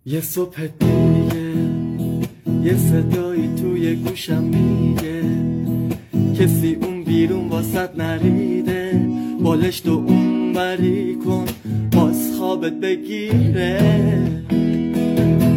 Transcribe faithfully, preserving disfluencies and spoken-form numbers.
یه صبح دیگه یه صدایی توی گوشم میگه کسی اون بیرون واسط نریده، بالشت و اون بری کن باز خوابت بگیره.